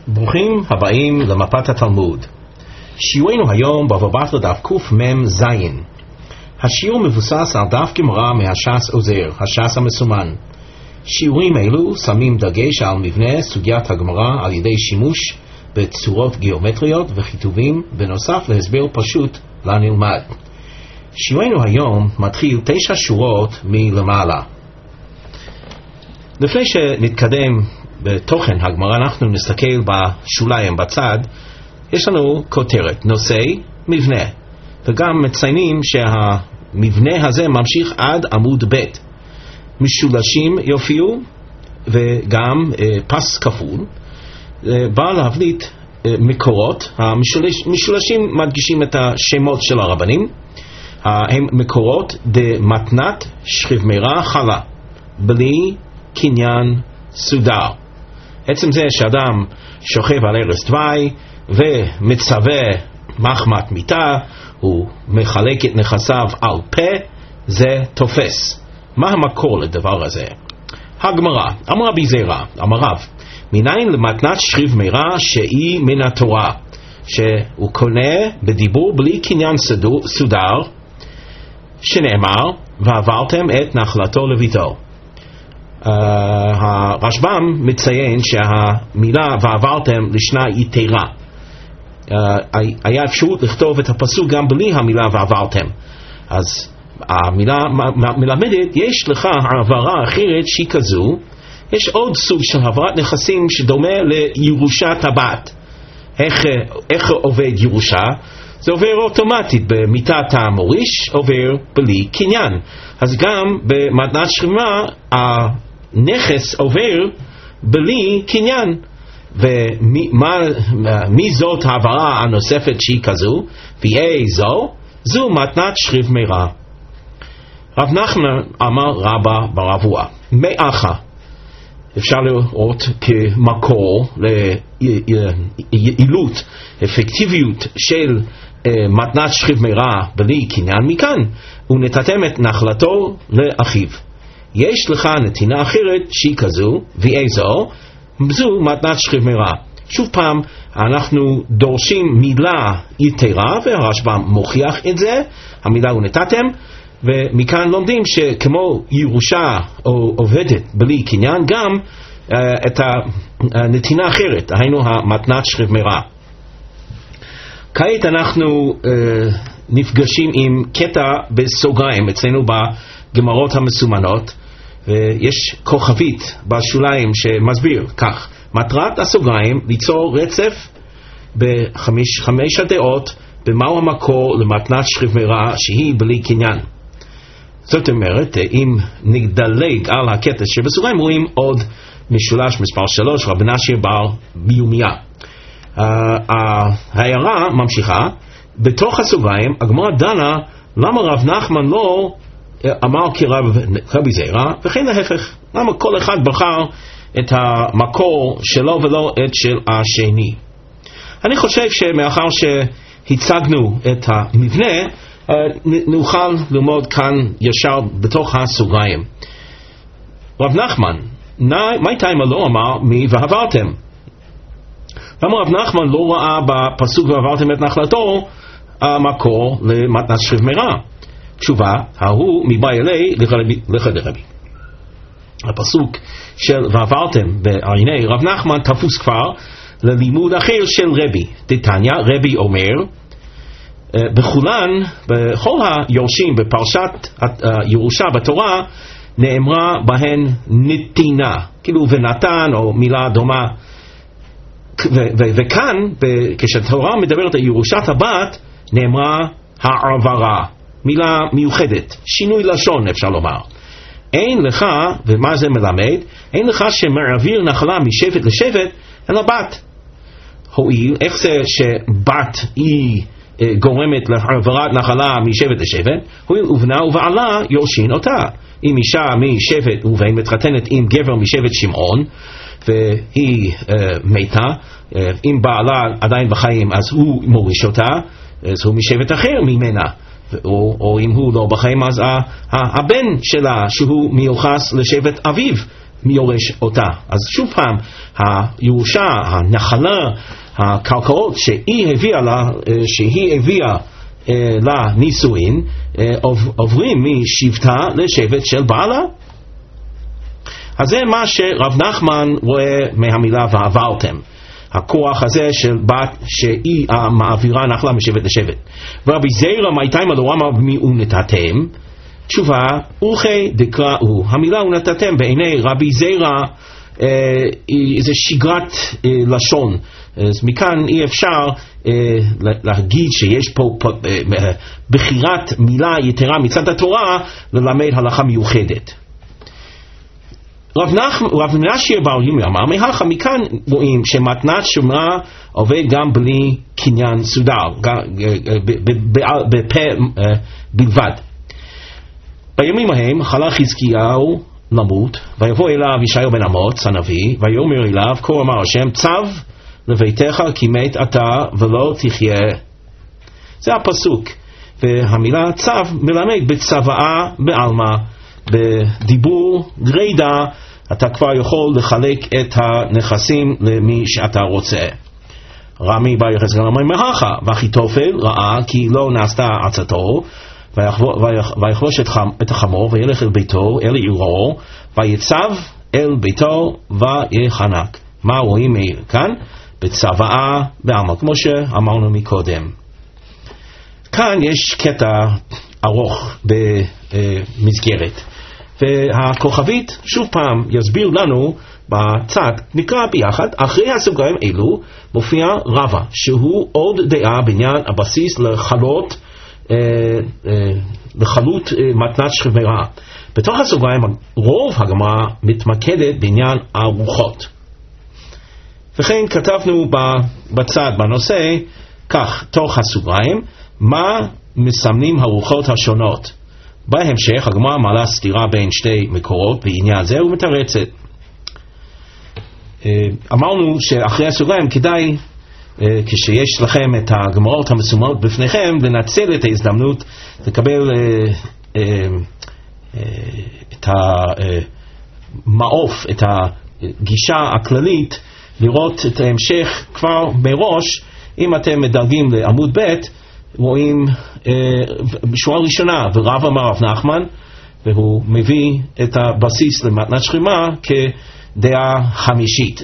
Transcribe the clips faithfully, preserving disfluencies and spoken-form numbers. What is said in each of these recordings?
ברוכים הבאים למפת התלמוד. שיעורנו היום בבא בתרא דף קמ"ז. השיעור מבוסס על דף גמרא מהש"ס עוזר, הש"ס המסומן. שיעורים אלו שמים דגש על מבנה סוגיית הגמרא על ידי שימוש בצורות גיאומטריות וכיתובים בנוסף להסבר פשוט לנלמד. שיעורנו היום מתחיל תשע שורות מלמעלה. לפני שנתקדם בתוכן הגמרא אנחנו נסתכל בשוליים בצד. יש לנו כותרת, נושא, מבנה, וגם מציינים שהמבנה הזה ממשיך עד עמוד ב'. משולשים יופיעו וגם אה, פס כפול. אה, בא להבליט אה, מקורות. המשולש, משולשים מדגישים את השמות של הרבנים. אה, הם מקורות דמתנת שכיב מרע חלה בלי קניין סודר. עצם זה שאדם שוכב על ערש דווי ומצווה מחמת מיתה, הוא מחלק את נכסיו על פה, זה תופס. מה המקור לדבר הזה? הגמרא, אמרה ביזרע, אמר רב, מניין למתנת שכיב מרע שהיא מן התורה, שהוא קונה בדיבור בלי קניין סודר, שנאמר, ועברתם את נחלתו לביתו. Uh, הרשב"ם מציין שהמילה ועברתם לשנה יתרה. uh, היה אפשרות לכתוב את הפסוק גם בלי המילה ועברתם. אז המילה מלמדת, יש לך העברה אחרת שהיא כזו. יש עוד סוג של העברת נכסים שדומה לירושת הבת. איך, איך עובד ירושה? זה עובר אוטומטית במיתת המוריש, עובר בלי קניין. אז גם במתנת שכיב מרע נכס עובר בלי קניין. ומי זאת העברה הנוספת שהיא כזו? ואיזו? זו מתנת שכיב מרע. רב נחמן אמר רבה ברבוע, מאחה אפשר לראות כמקור ליעילות, אפקטיביות של מתנת שכיב מרע בלי קניין. מכאן ונתתם את נחלתו לאחיו. יש לך נתינה אחרת שהיא כזו, ואיזו? זו מתנת שכיב מרע. שוב פעם אנחנו דורשים מילה יתרה, והרשב"ם מוכיח את זה, המילה ונתתם, ומכאן לומדים שכמו ירושה עובדת בלי קניין, גם uh, את הנתינה אחרת, היינו המתנת שכיב מרע. כעת אנחנו uh, נפגשים עם קטע בסוגריים אצלנו בגמרות המסומנות, ויש כוכבית בשוליים שמסביר כך: מטרת הסוגריים ליצור רצף בחמש חמש הדעות במהו המקור למתנת שכיב מרע שהיא בלי קניין. זאת אומרת, אם נדלג על הקטע שבסוגריים רואים עוד משולש מספר שלוש, רבי נשיר בר ביומיה. ההערה ממשיכה, בתוך הסוגריים הגמרא דנה למה רב נחמן לא אמר כרב רבי זרע, וכן להפך, למה כל אחד בחר את המקור שלו ולא את של השני. אני חושב שמאחר שהצגנו את המבנה, נוכל ללמוד כאן ישר בתוך הסוגריים. רב נחמן, מי תימא לא אמר מי ועברתם? למה רב נחמן לא ראה בפסוק ועברתם את נחלתו המקור למתנת שכיב מרע? תשובה, ההוא מבאי אלי לך דרבי. הפסוק של ועברתם בעיני רב נחמן תפוס כבר ללימוד אחר של רבי. דתניא, רבי אומר, בכולן, בכל היורשים בפרשת ירושה בתורה, נאמרה בהן נתינה, כאילו ונתן או מילה דומה. וכאן, כשהתורה מדברת על ירושת הבת, נאמרה העברה, מילה מיוחדת, שינוי לשון אפשר לומר. אין לך, ומה זה מלמד? אין לך שמעביר נחלה משבט לשבט, אלא בת. הואיל, איך זה שבת היא גורמת להעברת נחלה משבט לשבט? הואיל ובנה ובעלה יורשין אותה. אם אישה משבט ובן מתחתנת עם גבר משבט שמעון, והיא uh, מתה, uh, אם בעלה עדיין בחיים אז הוא מוריש אותה, אז הוא משבט אחר ממנה. או, או אם הוא לא בחיים אז הבן שלה שהוא מיוחס לשבט אביו יורש אותה. אז שוב פעם, הירושה, הנחלה, הקרקעות שהיא הביאה לה, שהיא הביאה לנישואין, עוברים משבטה לשבט של בעלה. אז זה מה שרב נחמן רואה מהמילה ועברתם, הכוח הזה של בת שהיא מעבירה נחלה משבט לשבט. ורבי זיירא מאיתיימא לורמה במי ונתתם, תשובה אוכי דקראו, המילה ונתתם בעיני רבי זיירא אה, זה שגרת אה, לשון, אז מכאן אי אפשר אה, להגיד שיש פה אה, בחירת מילה יתרה מצד התורה ללמד הלכה מיוחדת. רב, נח, רב מנשיה בר ירמיה אמר, מהכה מכאן רואים שמתנת שמרה עובד גם בלי קניין סודר, בפה בלבד. בימים ההם חלה חזקיהו למות, ויבוא אליו ישעיהו בן אמוץ הנביא, ויאמר אליו, כה אמר השם, צו לביתך כי מת אתה ולא תחיה. זה הפסוק, והמילה צו מלמד בצוואה בעלמא, בדיבור גרידא, אתה כבר יכול לחלק את הנכסים למי שאתה רוצה. רמי בר יחזקאל אמר מהכה, ואחיתופל ראה כי לא נעשתה עצתו, ויחלוש את החמור וילך אל ביתו, אל עירו, ויצב אל ביתו ויחנק. מה רואים כאן? בצוואה בעלמא, כמו שאמרנו מקודם. כאן יש קטע ארוך במסגרת, והכוכבית שוב פעם יסביר לנו בצד, נקרא ביחד. אחרי הסוגריים אלו מופיע רבא, שהוא עוד דעה בעניין הבסיס לחלות אה, אה, לחלות אה, מתנת שכברה. בתוך הסוגריים רוב הגמרא מתמקדת בעניין הרוחות, וכן כתבנו בצד בנושא כך, תוך הסוגריים, מה מסמנים הרוחות השונות. בהמשך הגמרא מעלה סתירה בין שתי מקורות בעניין זה ומתרצת. אמרנו שאחרי הסוגריים כדאי, כשיש לכם את הגמרות המסומנות בפניכם, לנצל את ההזדמנות לקבל את המעוף, את הגישה הכללית, לראות את ההמשך כבר מראש. אם אתם מדרגים לעמוד ב' רואים בשורה ראשונה, ורב אמר רב נחמן, והוא מביא את הבסיס למתנת שכימה כדעה חמישית.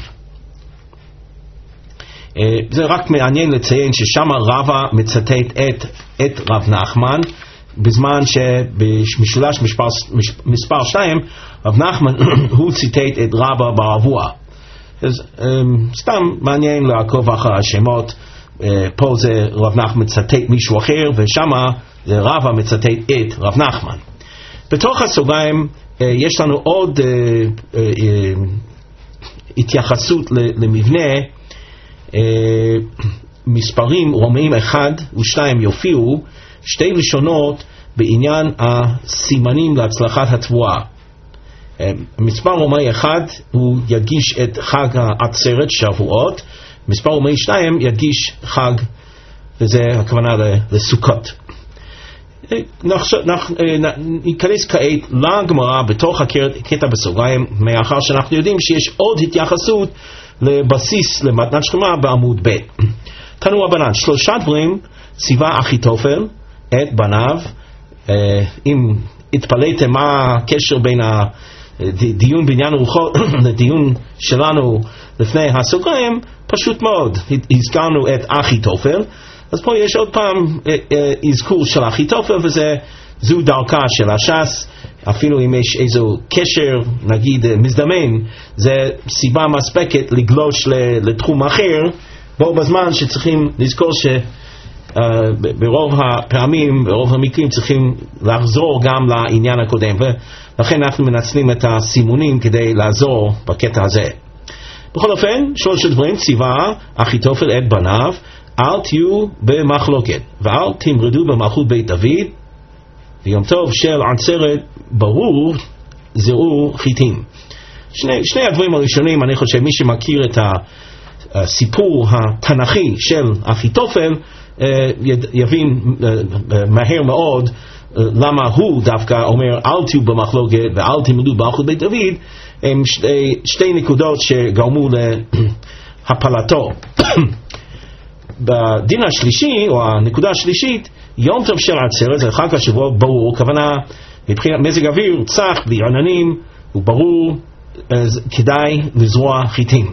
זה רק מעניין לציין ששם רבא מצטט את, את רב נחמן, בזמן שבמשולש מספר, מספר שתיים רב נחמן הוא ציטט את רבא ברבוע. אז סתם מעניין לעקוב אחר השמות. פה זה רב נחמן מצטט מישהו אחר, ושמה זה רבא מצטט את רב נחמן. בתוך הסוגריים יש לנו עוד התייחסות למבנה. מספרים רומאים אחד ושתיים יופיעו שתי לשונות בעניין הסימנים להצלחת התבואה. מספר רומאי אחד הוא ידגיש את חג העצרת שבועות, מספר רומאי שתיים ידגיש חג, וזה הכוונה לסוכות. ניכנס כעת לגמרא בתוך הקטע בסוגריים, מאחר שאנחנו יודעים שיש עוד התייחסות לבסיס למתנת שכימה בעמוד ב'. תנו רבנן, שלושה דברים ציווה אחיתופל את בניו. אם התפלאתם מה הקשר בין הדיון בעניין רוחות לדיון שלנו לפני הסוגריים, פשוט מאוד, הזכרנו את אחיתופל, אז פה יש עוד פעם אזכור של אחיתופל, וזה זו דרכה של הש"ס. אפילו אם יש איזו קשר נגיד מזדמן, זה סיבה מספקת לגלוש לתחום אחר, בו בזמן שצריכים לזכור שברוב הפעמים, ברוב המקרים צריכים לחזור גם לעניין הקודם, ולכן אנחנו מנצלים את הסימונים כדי לעזור בקטע הזה. בכל אופן, שלושה דברים ציווה אחיתופל את בניו, אל תהיו במחלוקת ואל תמרדו במלכות בית דוד, ויום טוב של עצרת ברור זרעו חיטים. שני, שני הדברים הראשונים, אני חושב מי שמכיר את הסיפור התנ"כי של אחיתופל יבין מהר מאוד למה הוא דווקא אומר אל תהיו במחלוקת ואל תמרדו במלכות בית דוד, הם שתי, שתי נקודות שגרמו להפלתו. בדין השלישי, או הנקודה השלישית, יום טוב של עצרת, זה חג השבוע, ברור, כוונה, מבחינת מזג אוויר, צח, בלי עננים, הוא ברור, אז כדאי לזרוע חיטים.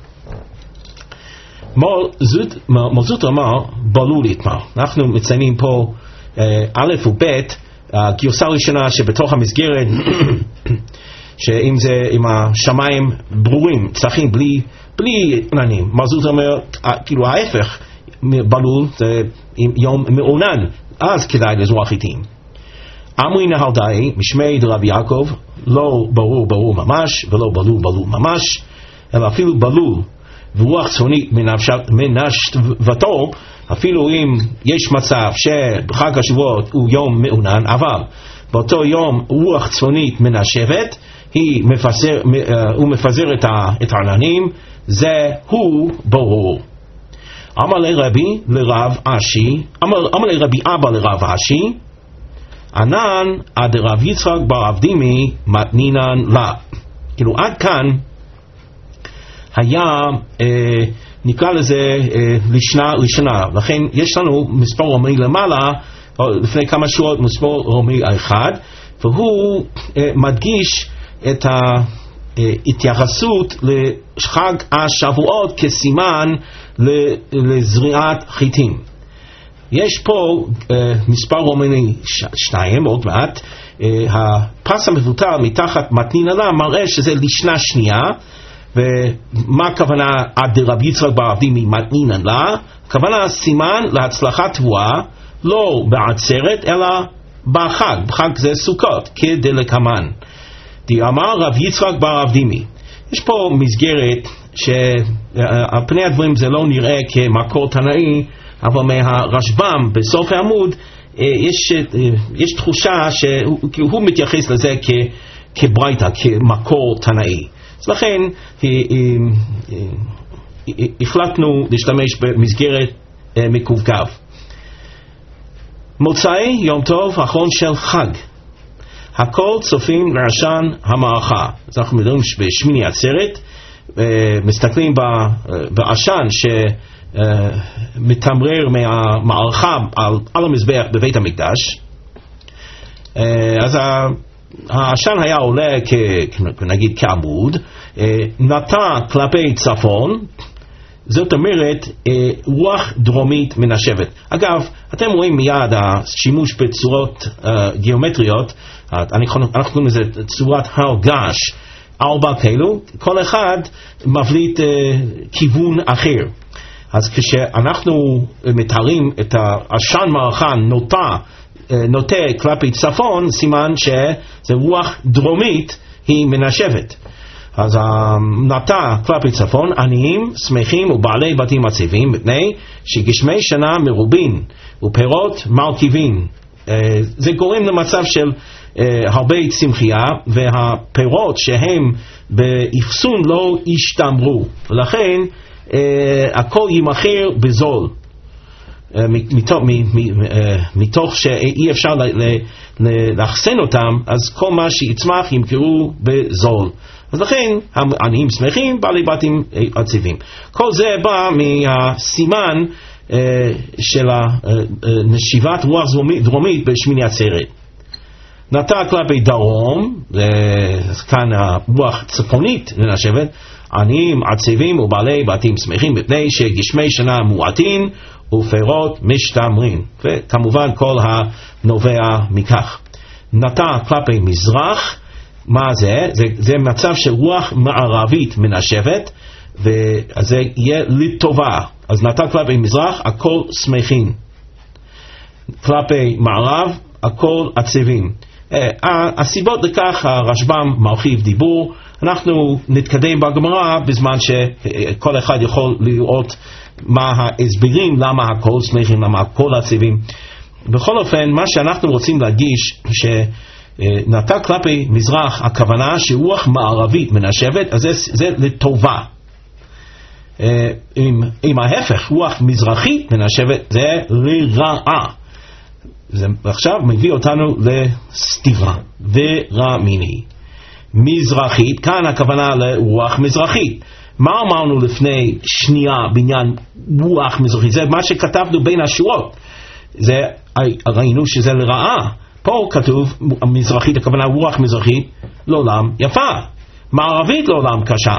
מלזות אמר, בלול יתמר. אנחנו מציינים פה א' וב', הגרסה הראשונה שבתוך המסגרת, שאם זה עם השמיים ברורים, צחים, בלי, בלי עננים. מלזות אומר, כאילו ההפך, בלול זה יום מעונן, אז כדאי לזרוע חיטים. אמרי נהרדאי, משמי דרב יעקב, לא ברור ברור ממש, ולא בלול בלול ממש, אלא אפילו בלול, ורוח צפונית מנשבתו, אפילו אם יש מצב שבחג השבועות הוא יום מעונן, אבל באותו יום רוח צפונית מנשבת, היא מפזר, הוא מפזר את העננים, זה הוא ברור. אמר לרבי לרב אשי, אמר, אמר לרבי אבא לרב אשי, ענן עד רב יצחק בר אבדימי מתנינן לה. כאילו עד כאן היה אה, נקרא לזה אה, לשנה ראשונה, לכן יש לנו מספר רומי למעלה, לפני כמה שעות מספר רומי אחד, והוא אה, מדגיש את ההתייחסות לחג השבועות כסימן לזריעת חיטים. יש פה uh, מספר רומני שתיים, עוד מעט, uh, הפס המבוטל מתחת מתנין עלה מראה שזה לשנה שנייה, ומה הכוונה עד רב יצחק בר אבדימי מתנין עלה? הכוונה סימן להצלחת תבואה, לא בעצרת אלא בחג, בחג זה סוכות, כדלקמן. אמר רב יצחק בר אבדימי. יש פה מסגרת שעל פני הדברים זה לא נראה כמקור תנאי, אבל מהרשב"ם בסוף העמוד יש, יש תחושה שהוא מתייחס לזה כ, כברייתא, כמקור תנאי. אז לכן החלטנו להשתמש במסגרת מקווקו. מוצאי יום טוב האחרון של חג, הכל צופים לעשן המערכה. אז אנחנו מדברים בשמיני עצרת, מסתכלים בעשן ש Uh, מתמרר מהמערכה על, על המזבח בבית המקדש. uh, אז העשן היה עולה כ, נגיד כעמוד, uh, נטע כלפי צפון, זאת אומרת uh, רוח דרומית מנשבת. אגב, אתם רואים מיד השימוש בצורות uh, גיאומטריות, uh, אנחנו קוראים לזה צורת הר געש, ארבע כאלו, כל אחד מבליט uh, כיוון אחר. אז כשאנחנו מתארים את העשן מערכה נוטה, נוטה כלפי צפון, סימן שזה רוח דרומית היא מנשבת. אז הנוטה כלפי צפון, עניים, שמחים ובעלי בתים מציבים, מפני שגשמי שנה מרובין ופירות מרכיבים. זה גורם למצב של הרבה צמחייה, והפירות שהם באחסון לא ישתמרו. ולכן Uh, הכל יימכר בזול, uh, מתוך, מתוך שאי אפשר לאחסן אותם, אז כל מה שיצמח ימכרו בזול. אז לכן העניים שמחים, בעלי בתים עצבים. כל זה בא מהסימן uh, של נשיבת רוח דרומית בשמיני עצרת. נטע כלפי דרום, כאן הרוח צפונית לנשבת, עניים, עצבים ובעלי בתים שמחים, מפני שגשמי שנה מועטים ופירות משתמרים, וכמובן כל הנובע מכך. נטע כלפי מזרח, מה זה? זה, זה מצב של רוח מערבית מנשבת, וזה יהיה לטובה. אז נטע כלפי מזרח, הכל שמחים. כלפי מערב, הכל עצבים. הסיבות לכך הרשב"ם מרחיב דיבור, אנחנו נתקדם בגמרא בזמן שכל אחד יכול לראות מה ההסברים, למה הכל שמחים, למה הכל עצבים. בכל אופן, מה שאנחנו רוצים להגיש, שנטע כלפי מזרח, הכוונה שרוח מערבית מנשבת, אז זה, זה לטובה. אם, אם ההפך, רוח מזרחית מנשבת, זה לרעה. זה עכשיו מביא אותנו לסתירה ורע מיני. מזרחית, כאן הכוונה לרוח מזרחית. מה אמרנו לפני שנייה בעניין רוח מזרחית? זה מה שכתבנו בין השורות. זה, ראינו שזה לרעה. פה כתוב מזרחית, הכוונה רוח מזרחית, לעולם יפה. מערבית לעולם קשה.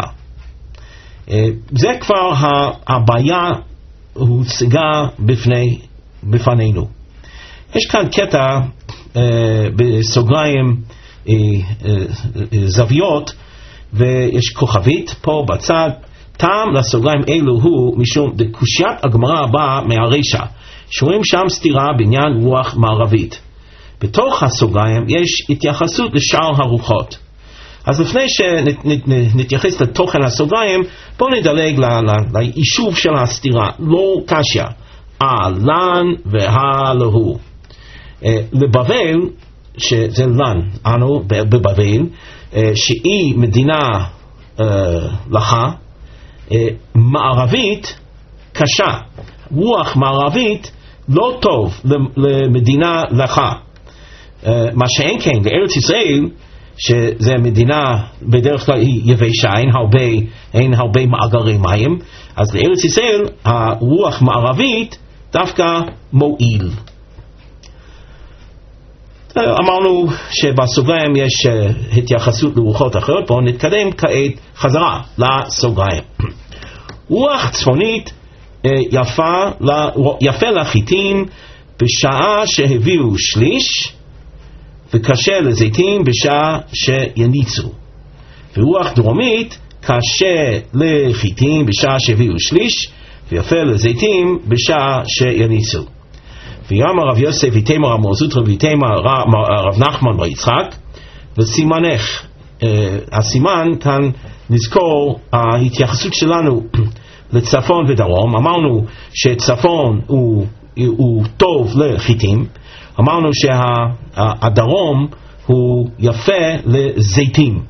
זה כבר הבעיה הוצגה בפני, בפנינו. יש כאן קטע בסוגריים זוויות, ויש כוכבית פה בצד. טעם לסוגריים אלו הוא משום דקושיית הגמרא הבאה מהרשע, שרואים שם סתירה בעניין רוח מערבית. בתוך הסוגריים יש התייחסות לשאר הרוחות. אז לפני שנתייחס לתוכן הסוגריים, בואו נדלג ליישוב של הסתירה. לא קשיא, הלן והלהו. לבבל, שזה לן, אנו בבבל, שהיא מדינה לך, מערבית קשה. רוח מערבית לא טוב למדינה לך. מה שאין כן, בארץ ישראל, שזה מדינה בדרך כלל היא יבשה, אין הרבה, אין הרבה מאגרי מים, אז לארץ ישראל הרוח מערבית דווקא מועיל. אמרנו שבסוגריים יש התייחסות לרוחות אחרות. בואו נתקדם כעת חזרה לסוגריים. רוח צפונית יפה, יפה לחיטים בשעה שהביאו שליש, וקשה לזיתים בשעה שיניצו. ורוח דרומית קשה לחיטים בשעה שהביאו שליש, ויפה לזיתים בשעה שיניצו. ויאמר רב יוסף ויתמר עמר זוטרא ויתמר רב נחמן בר יצחק, וסימנך. הסימן כאן נזכור ההתייחסות שלנו לצפון ודרום. אמרנו שצפון הוא, הוא טוב לחיטים, אמרנו שהדרום הוא יפה לזיתים.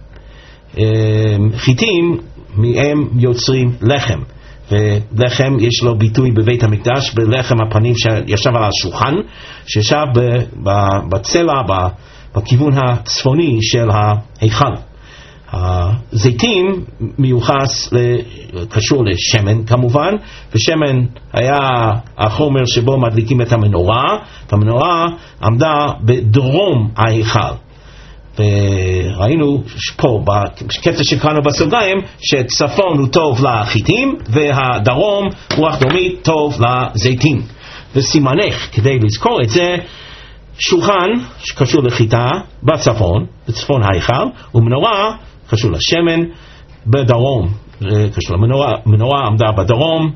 חיטים מהם יוצרים לחם, ולחם יש לו ביטוי בבית המקדש בלחם הפנים שישב על השולחן, שישב בצלע בכיוון הצפוני של ההיכל. הזיתים מיוחס קשור לשמן כמובן, ושמן היה החומר שבו מדליקים את המנורה, והמנורה עמדה בדרום ההיכל. וראינו פה בקטע שקראנו בסוגריים שצפון הוא טוב לחיטים, והדרום רוח דרומית טוב לזיתים. וסימנך, כדי לזכור את זה, שולחן שקשור לחיטה בצפון, בצפון ההיכל, ומנורה קשור לשמן בדרום, קשור למנורה, מנורה עמדה בדרום.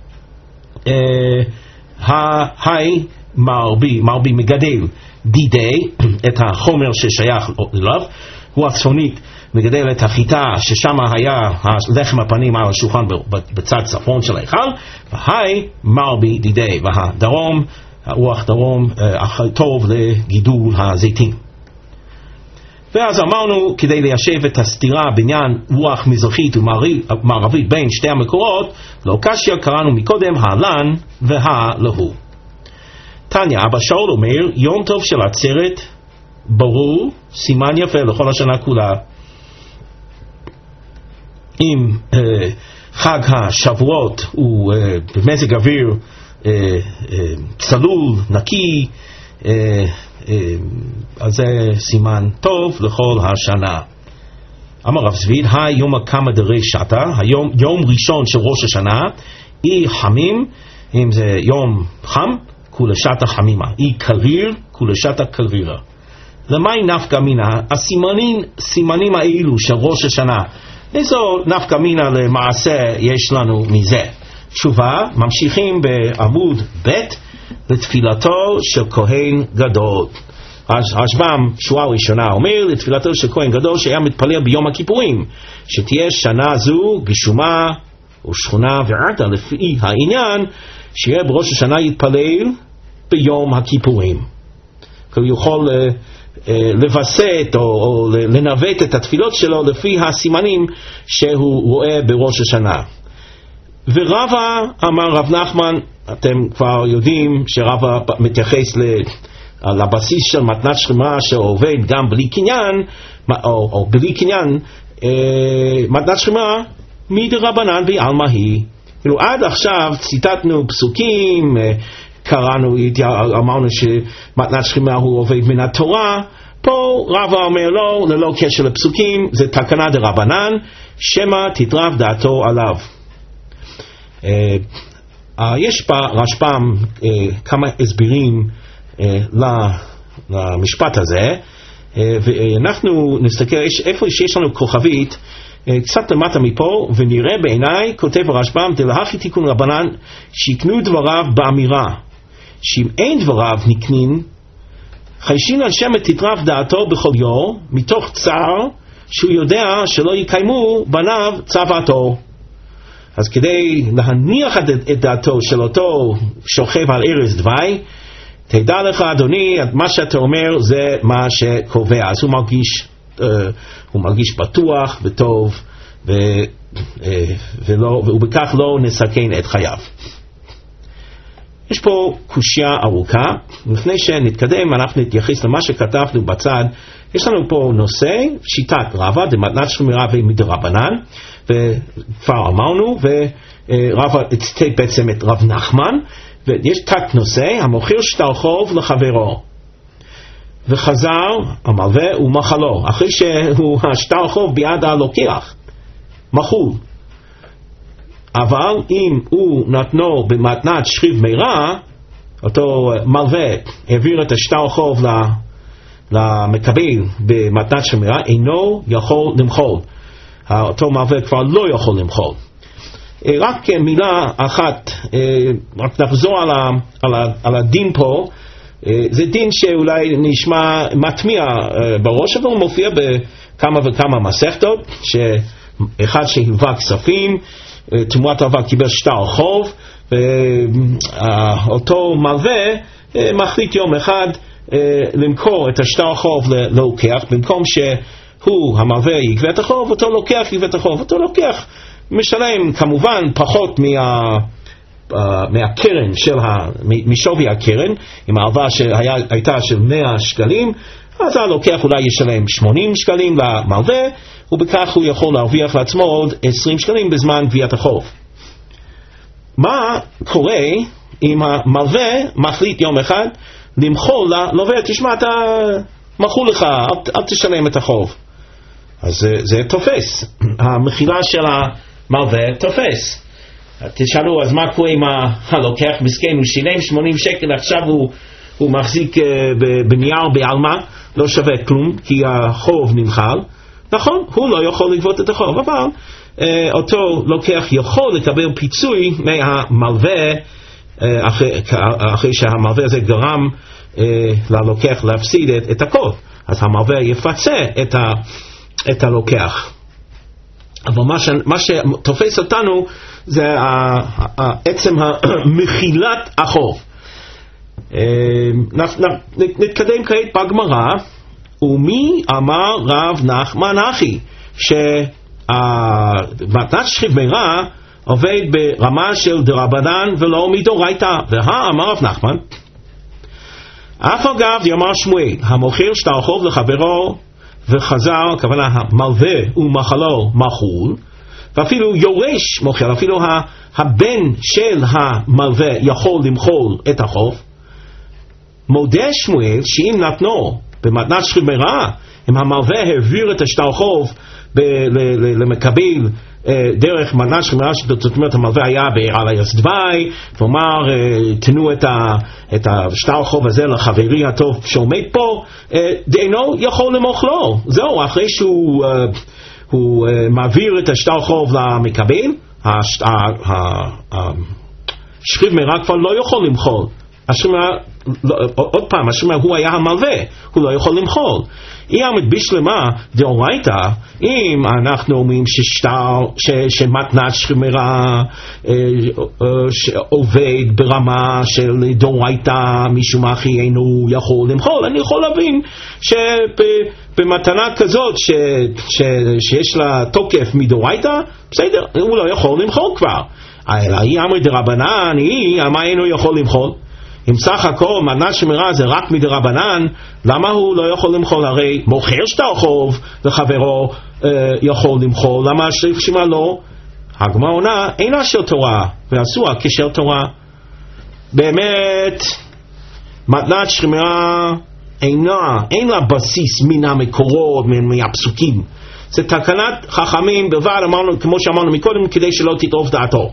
היי מרבי, מרבי מגדל דידי, את החומר ששייך אליו, הוא הצפונית מגדל את החיטה ששם היה לחם הפנים על השולחן בצד צפון של ההיכל, והי מרבי דידי, והדרום, רוח דרום טוב לגידול הזיתים. ואז אמרנו, כדי ליישב את הסתירה בעניין רוח מזרחית ומערבית בין שתי המקורות, לא קשיא, קראנו מקודם הלן והלהו. תניא, אבא שאול אומר, יום טוב של עצרת ברור, סימן יפה לכל השנה כולה. אם אה, חג השבועות הוא אה, במזג אוויר אה, אה, צלול, נקי, אה, אה, אז זה סימן טוב לכל השנה. אמר רב זביד, היום הקמא דרישתא, היום יום ראשון של ראש השנה, אי חמים, אם זה יום חם, כולשתא חמימה, אי קריר, כולשתא קרירה. למאי נפקא מינה? הסימנים, סימנים האלו של ראש השנה, איזו נפקא מינה למעשה יש לנו מזה? תשובה, ממשיכים בעמוד ב' לתפילתו של כהן גדול. הרשב"ם שורה ראשונה אומר לתפילתו של כהן גדול שהיה מתפלל ביום הכיפורים, שתהיה שנה זו גשומה ושכונה וערתה, לפי העניין שיהיה בראש השנה יתפלל ביום הכיפורים. הוא יכול לבסט או, או לנווט את התפילות שלו לפי הסימנים שהוא רואה בראש השנה. ורבא אמר רב נחמן, אתם כבר יודעים שרבא מתייחס על הבסיס של מתנת שכירה שעובד גם בלי קניין, או, או בלי קניין, אה, מתנת שכירה מדרבנן בעלמא היא. כאילו עד עכשיו ציטטנו פסוקים, אה, קראנו, אמרנו שמתנת שכירה הוא עובד מן התורה, פה רבא אומר לו, ללא קשר לפסוקים, זה תקנה דרבנן, שמא תטרף דעתו עליו. אה, יש ברשב"ם כמה הסברים למשפט הזה, ואנחנו נסתכל איפה שיש לנו כוכבית קצת למטה מפה, ונראה בעיניי, כותב הרשב"ם, דלהכי תיקון רבנן, שיקנו דבריו באמירה, שאם אין דבריו נקנין, חיישין על שמא תטרף דעתו בכל יום, מתוך צער שהוא יודע שלא יקיימו בניו צוואתו. אז כדי להניח את דעתו של אותו שוכב על ערש דווי, תדע לך אדוני, מה שאתה אומר זה מה שקובע. אז הוא מרגיש, uh, הוא מרגיש בטוח וטוב, ו, uh, ולא, ובכך לא נסכן את חייו. יש פה קושיה ארוכה. לפני שנתקדם אנחנו נתייחס למה שכתבנו בצד. יש לנו פה נושא, שיטת רבא, דמתנת שכירה מדרבנן, וכבר אמרנו, ורבא ציטט בעצם את רב נחמן, ויש תת נושא, המוכר שטר חוב לחברו, וחזר המלווה ומחלו, אחרי שהוא השטר חוב ביד הלוקח, מחול. אבל אם הוא נתנו במתנת שכיב מהירה, אותו מלווה העביר את השטר חוב למקבל במתנת שכיב מהירה, אינו יכול למחול. אותו מלווה כבר לא יכול למחול. רק מילה אחת, רק נחזור על, ה, על, ה, על הדין פה. זה דין שאולי נשמע מטמיע בראש, אבל הוא מופיע בכמה וכמה מסכתות, שאחד שהלווה כספים, תמורת הלוואה קיבל שטר חוב, ואותו מלווה מחליט יום אחד למכור את השטר חוב ללוקח, במקום שהוא המלווה יגבה את החוב, אותו לוקח יגבה את החוב, אותו לוקח משלם כמובן פחות מה, מהקרן של ה, משווי הקרן. אם ההלוואה הייתה של מאה שקלים, אז הלוקח אולי ישלם שמונים שקלים למלווה, ובכך הוא יכול להרוויח לעצמו עוד עשרים שקלים בזמן גביית החוב. מה קורה אם המלווה מחליט יום אחד למחול ללווה, תשמע, אתה מחול לך, אל, אל תשלם את החוב. אז זה, זה תופס, המחילה של המלווה תופס. תשאלו, אז מה קורה עם הלוקח? מסכן, הוא שילם שמונים שקל, עכשיו הוא, הוא מחזיק uh, בנייר בעלמה, לא שווה כלום, כי החוב נמחל. נכון, הוא לא יכול לגבות את החוב, אבל uh, אותו לוקח יכול לקבל פיצוי מהמלווה, uh, אחרי, אחרי שהמלווה הזה גרם uh, ללוקח להפסיד את, את הכל. אז המלווה יפצה את, ה, את הלוקח. אבל מה, ש, מה שתופס אותנו זה עצם המחילת החוב. נתקדם כעת בגמרא. ומי אמר רב נחמן אחי שמתנת שכיב מהירה עובד ברמה של דרבנן ולא מדאורייתא? והא אמר רב נחמן, אף אגב יאמר שמואל, המוכר שטר חוב לחברו וחזר, הכוונה המלווה ומחלו מחול, ואפילו יורש מוכר, אפילו הבן של המלווה יכול למחול את החוב. מודה שמואל שאם נתנו במתנת שכיב מהירה, אם המלווה העביר את השטר חוב למקבל דרך מתנת שכיב מהירה, זאת אומרת המלווה היה על ערש דווי, ואומר תנו את השטר חוב הזה לחברי הטוב שעומד פה, דאינו יכול למוכלו. זהו, אחרי שהוא הוא מעביר את השטר חוב למקבל, שכיב מהירה כבר לא יכול למחול. השמה, עוד פעם, השמה הוא היה המלווה, הוא לא יכול למחול. היא עמד בשלמה דאורייתא, אם אנחנו אומרים ששטר, שמתנת שכיב מהירה עובד ברמה של דאורייתא, משום אחי אינו יכול למחול, אני יכול להבין שבמתנה כזאת ש, ש, שיש לה תוקף מדאורייתא, בסדר, הוא לא יכול למחול כבר. אלא היא עמד דרבנן, היא, מה אינו יכול למחול? אם סך הכל מתנת שמירה זה רק מדרבנן, למה הוא לא יכול למחול? הרי מוכר שטר חוב וחברו אה, יכול למחול, למה שריף שמירה לא? הגמרא עונה, אינה של תורה ואסורה כשל תורה. באמת מתנת שמירה אינה, אין לה בסיס מן המקורות, מן הפסוקים. זה תקנת חכמים בלבד, אמרנו, כמו שאמרנו מקודם, כדי שלא תטרוף דעתו.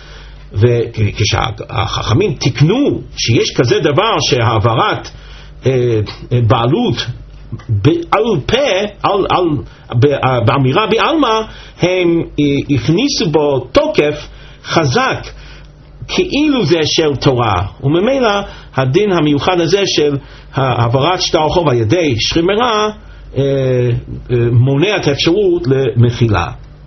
וכשהחכמים תקנו שיש כזה דבר שהעברת אה, בעלות על פה, על, על, באמירה בעלמא, הם הכניסו בו תוקף חזק כאילו זה של תורה, וממילא הדין המיוחד הזה של העברת שטר חוב על ידי שמירה אה, אה, מונע את האפשרות למחילה.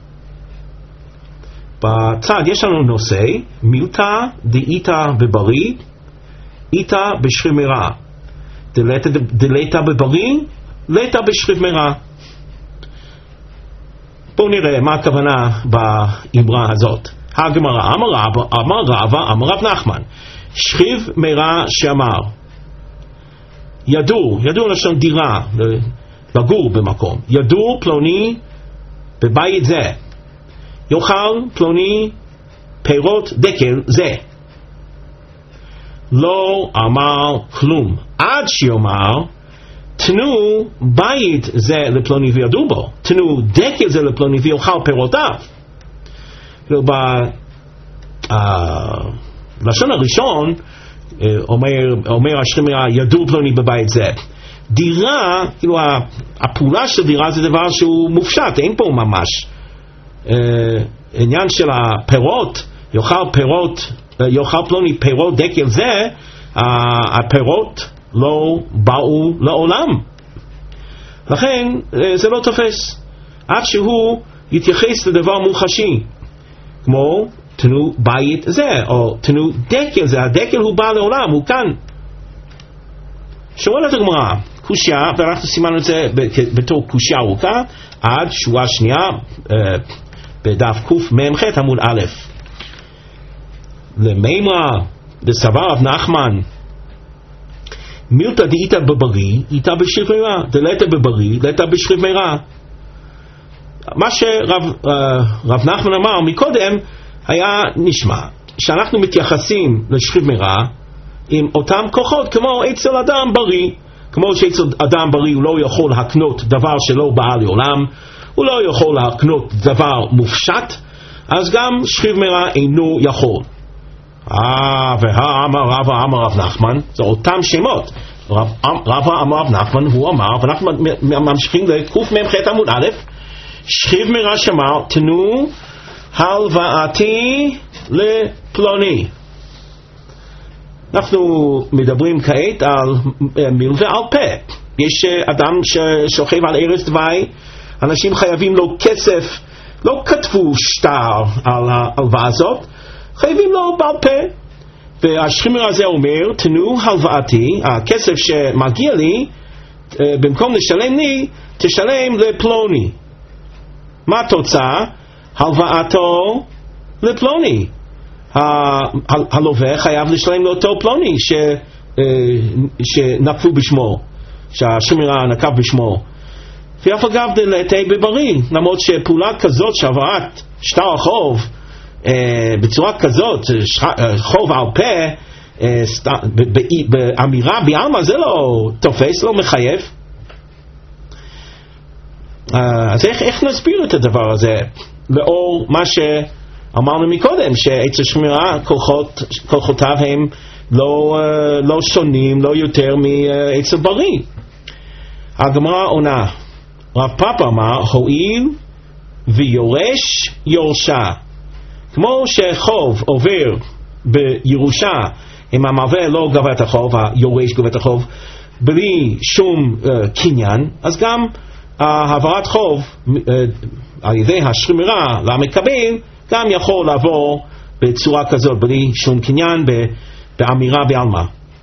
בצד יש לנו נושא מילתא דאיתא בבריא איתא בשמירה, דלתא בבריא לתא בשמירה. בואו נראה מה הכוונה באמרה הזאת. הגמרא אמר רבא אמר רבא אמר רב נחמן שכיב מרע שאמר ידעו, ידעו לשון דירה, לגור במקום, ידעו פלוני בבית זה, יאכל פלוני פירות דקל זה, לא אמר כלום עד שיאמר תנו בית זה לפלוני וידעו בו, תנו דקל זה לפלוני ויאכל פירותיו. בלשון הראשון אומר השמירה ידעו פלוני בבית זה, דירה, כאילו הפעולה של דירה זה דבר שהוא מופשט, אין פה ממש עניין של הפירות, יאכל פירות, יאכל פלוני פירות דקל זה, הפירות לא באו לעולם, לכן זה לא תופס עד שהוא יתייחס לדבר מוחשי, כמו תנו בית זה, או תנו דקל זה, הדקל הוא בא לעולם, הוא כאן. שואלת הגמרא, קושיה, ואנחנו סימנו את זה בתור קושיה ארוכה, עד שורה שנייה, בדף קוף מ"ח עמוד א'. למימרא דסבר רב נחמן, מילתא דאיתא בבריא, איתא בשמירה, דלתא בבריא, לתא בשמירה. מה שרב רב נחמן אמר מקודם היה נשמע שאנחנו מתייחסים לשמירה עם אותם כוחות כמו אצל אדם בריא, כמו שאצל אדם בריא הוא לא יכול להקנות דבר שלא בא לעולם, הוא לא יכול להקנות דבר מופשט, אז גם שמירה אינו יכול. אה, והאמר רבא אמר רב נחמן, זה אותם שמות. רבא אמר רב נחמן, הוא אמר, ואנחנו ממשיכים לקוף מ"ח עמוד א', שכיב מרע שאמר תנו הלוואתי לפלוני. אנחנו מדברים כעת על מילתא על פה. יש אדם ששוכב על ערש דווי, אנשים חייבים לו כסף, לא כתבו שטר על ההלוואה הזאת, חייבים לו בעל פה, והשמירה הזה אומר תנו הלוואתי, הכסף שמגיע לי במקום לשלם לי תשלם לפלוני. מה התוצאה? הלוואתו לפלוני, הלווה חייב לשלם לאותו פלוני ש, שנקפו בשמו, שהשמירה נקב בשמו. ואף אגב דלתא בבריא, למרות שפעולה כזאת שהעברת שטר החוב בצורה כזאת, חוב על פה, באמירה בעלמא זה לא תופס, לא מחייב. אז איך, איך נסביר את הדבר הזה לאור מה שאמרנו מקודם, שעץ השמירה כוחות, כוחותיו הם לא, לא שונים, לא יותר מעץ הבריא. הגמרא עונה, רב פאפא אמר הואיל ויורש יורשה, כמו שחוב עובר בירושה, אם המלווה לא גבה את החוב, היורש גבה את החוב בלי שום uh, קניין, אז גם העברת חוב על ידי השמירה למקבל גם יכול לעבור בצורה כזאת בלי שום קניין, באמירה בעלמא.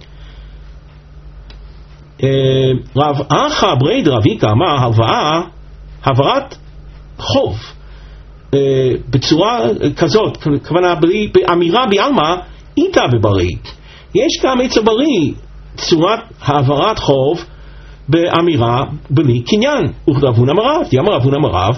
רב אחא ברי דרביקה אמר הלוואה, העברת חוב בצורה כזאת, כוונה בלי באמירה בעלמא איתא בבריא, יש גם עצה בריא, צורת העברת חוב באמירה בלי קניין. וכדאבון המרב, יאמר אבון המרב,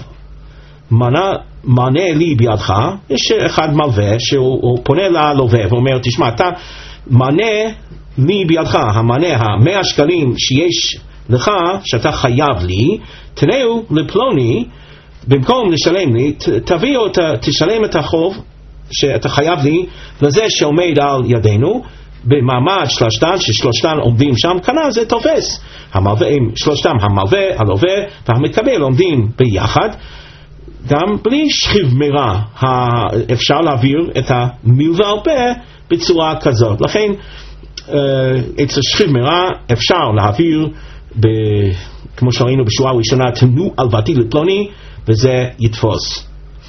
מענה לי בידך. יש אחד מלווה שהוא פונה ללווה ואומר, תשמע, אתה מענה לי בידך, המענה המאה שקלים שיש לך, שאתה חייב לי, תנאו לפלוני, במקום לשלם לי, תביאו, תשלם את החוב שאתה חייב לי לזה שעומד על ידינו, במעמד שלושתן, ששלושתן עומדים שם, כנראה זה תופס. המלווה, שלושתם, המלווה, הלווה והמקבל עומדים ביחד, גם בלי שכיב מרע אפשר להעביר את המלווה על פה בצורה כזאת. לכן את השכיב מרע אפשר להעביר ב, כמו שראינו בשורה הראשונה, תנו הלוותי לפלוני, וזה יתפוס.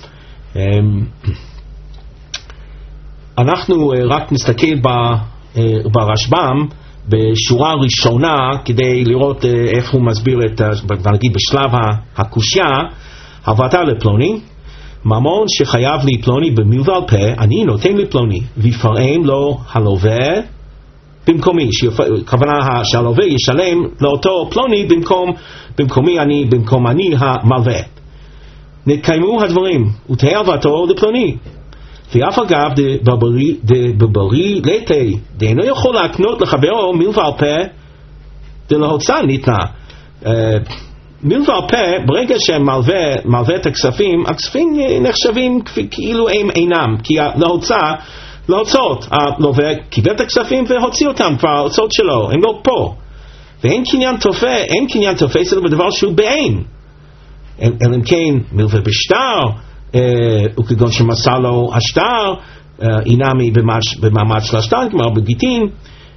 אנחנו רק נסתכל ברשב"ם בשורה ראשונה כדי לראות איך הוא מסביר את, נגיד בשלב הקושיה, הלוותה לפלוני, ממון שחייב לי פלוני במלווה על פה, אני נותן לפלוני, ויפרעם לו הלווה במקומי, הכוונה שהלווה ישלם לאותו פלוני במקום, במקומי אני, במקום אני המלווה. נתקיימו הדברים, ותהיה הלוותו לפלוני. ואף אגב, בברי לתי, דאינו יכול להקנות לחברו מלווה על פה, דלהוצאה ניתנה. מלווה על פה, ברגע שמלווה את הכספים, הכספים נחשבים כאילו הם אינם, כי להוצאה, להוצאות, הלווה קיבל את הכספים והוציא אותם כבר, ההוצאות שלו, הם לא פה. ואין קניין תופס, אין קניין תופס אלא בדבר שהוא בעין. אלא אם כן מלווה בשטר, וכגון שמסר לו השטר, אינמי במעמד של השטר, כלומר בגיטין,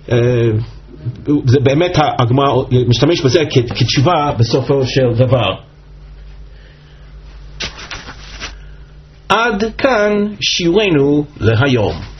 זה באמת הגמרא משתמש בזה כתשובה בסופו של דבר. עד כאן שיעורנו להיום.